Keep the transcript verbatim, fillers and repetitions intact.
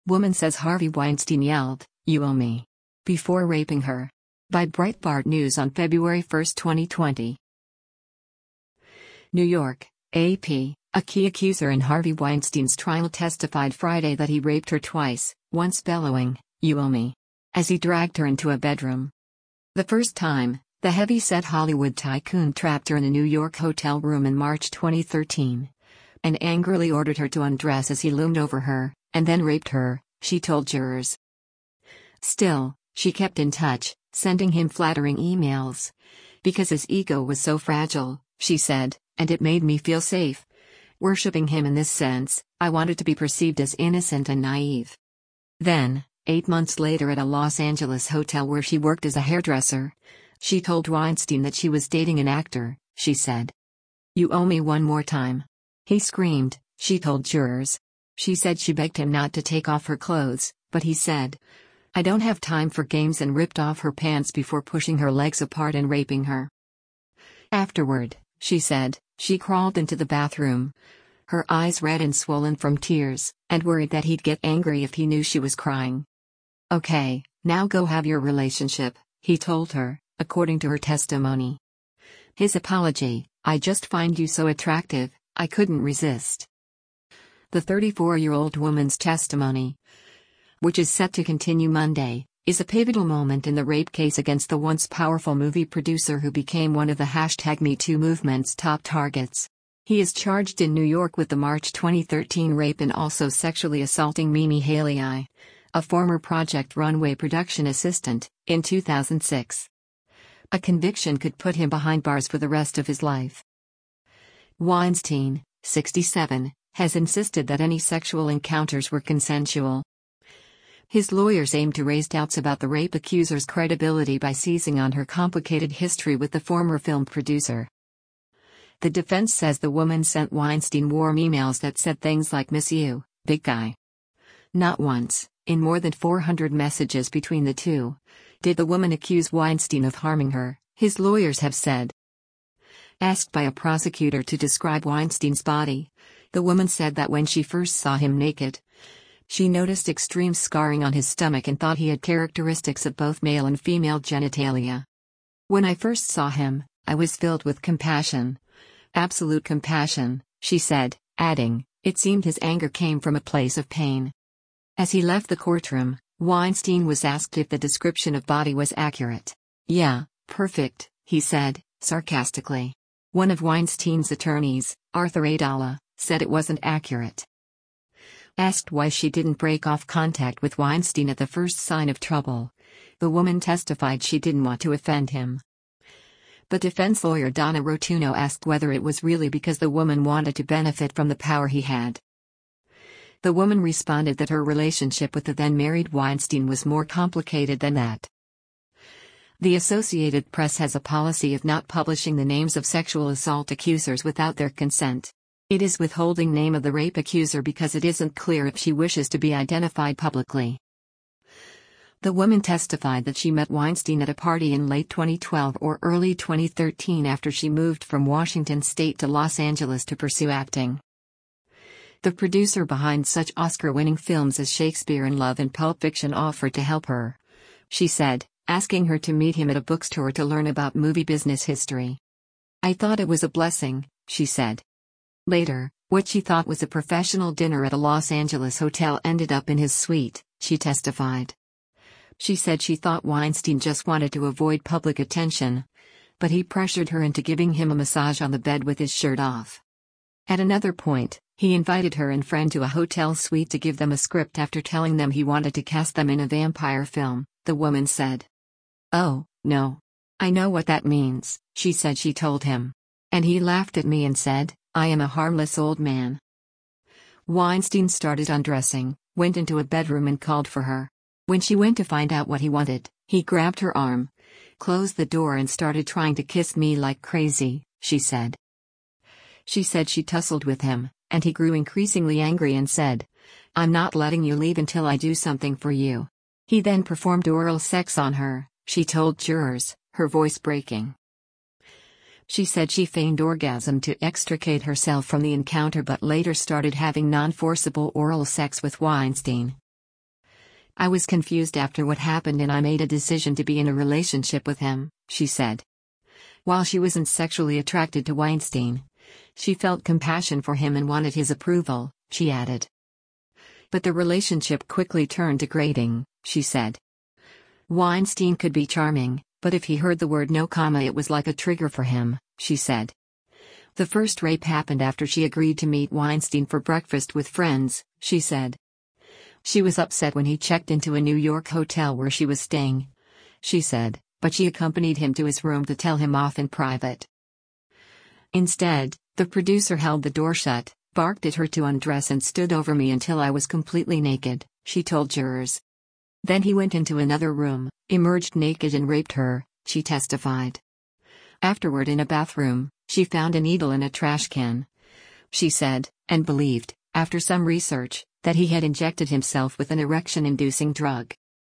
Woman says Harvey Weinstein yelled, "You owe me," before raping her. By Breitbart News on February first, twenty twenty. New York, A P. A key accuser in Harvey Weinstein's trial testified Friday that he raped her twice, once bellowing, "You owe me," as he dragged her into a bedroom. The first time, the heavy-set Hollywood tycoon trapped her in a New York hotel room in March twenty thirteen. And angrily ordered her to undress as he loomed over her, and then raped her, she told jurors. Still, she kept in touch, sending him flattering emails. "Because his ego was so fragile," she said, "and it made me feel safe. Worshipping him in this sense, I wanted to be perceived as innocent and naive." Then, eight months later at a Los Angeles hotel where she worked as a hairdresser, she told Weinstein that she was dating an actor. She said, "You owe me one more time." He screamed, she told jurors. She said she begged him not to take off her clothes, but he said, "I don't have time for games," and ripped off her pants before pushing her legs apart and raping her. Afterward, she said, she crawled into the bathroom, her eyes red and swollen from tears, and worried that he'd get angry if he knew she was crying. "Okay, now go have your relationship," he told her, according to her testimony. His apology, "I just find you so attractive, I couldn't resist." The thirty-four-year-old woman's testimony, which is set to continue Monday, is a pivotal moment in the rape case against the once powerful movie producer who became one of the hashtag MeToo movement's top targets. He is charged in New York with the March twenty thirteen rape and also sexually assaulting Mimi Haley, a former Project Runway production assistant, in two thousand six. A conviction could put him behind bars for the rest of his life. Weinstein, sixty-seven, has insisted that any sexual encounters were consensual. His lawyers aim to raise doubts about the rape accuser's credibility by seizing on her complicated history with the former film producer. The defense says the woman sent Weinstein warm emails that said things like "Miss you, big guy." Not once, in more than four hundred messages between the two, did the woman accuse Weinstein of harming her, his lawyers have said. Asked by a prosecutor to describe Weinstein's body, the woman said that when she first saw him naked, she noticed extreme scarring on his stomach and thought he had characteristics of both male and female genitalia. "When I first saw him, I was filled with compassion. Absolute compassion," she said, adding, "It seemed his anger came from a place of pain." As he left the courtroom, Weinstein was asked if the description of body was accurate. "Yeah, perfect," he said, sarcastically. One of Weinstein's attorneys, Arthur Aidala, said it wasn't accurate. Asked why she didn't break off contact with Weinstein at the first sign of trouble, the woman testified she didn't want to offend him. But defense lawyer Donna Rotuno asked whether it was really because the woman wanted to benefit from the power he had. The woman responded that her relationship with the then-married Weinstein was more complicated than that. The Associated Press has a policy of not publishing the names of sexual assault accusers without their consent. It is withholding name of the rape accuser because it isn't clear if she wishes to be identified publicly. The woman testified that she met Weinstein at a party in late twenty twelve or early twenty thirteen after she moved from Washington State to Los Angeles to pursue acting. The producer behind such Oscar-winning films as Shakespeare in Love and Pulp Fiction offered to help her, she said, asking her to meet him at a bookstore to learn about movie business history. "I thought it was a blessing," she said. Later, what she thought was a professional dinner at a Los Angeles hotel ended up in his suite, she testified. She said she thought Weinstein just wanted to avoid public attention, but he pressured her into giving him a massage on the bed with his shirt off. At another point, he invited her and friend to a hotel suite to give them a script after telling them he wanted to cast them in a vampire film, the woman said. "Oh, no. I know what that means," she said she told him. "And he laughed at me and said, 'I am a harmless old man.'" Weinstein started undressing, went into a bedroom and called for her. When she went to find out what he wanted, he grabbed her arm, closed the door and started trying to kiss me like crazy, she said. She said she tussled with him, and he grew increasingly angry and said, "I'm not letting you leave until I do something for you." He then performed oral sex on her, she told jurors, her voice breaking. She said she feigned orgasm to extricate herself from the encounter but later started having non-forcible oral sex with Weinstein. I was confused after what happened and I made a decision to be in a relationship with him, she said. While she wasn't sexually attracted to Weinstein, she felt compassion for him and wanted his approval, she added. But the relationship quickly turned degrading, she said. Weinstein could be charming, but if he heard the word no comma it was like a trigger for him, she said. The first rape happened after she agreed to meet Weinstein for breakfast with friends, she said. She was upset when he checked into a New York hotel where she was staying, she said, but she accompanied him to his room to tell him off in private. Instead, the producer held the door shut, barked at her to undress and stood over me until I was completely naked, she told jurors. Then he went into another room, emerged naked and raped her, she testified. Afterward in a bathroom, she found a needle in a trash can. She said, and believed, after some research, that he had injected himself with an erection-inducing drug.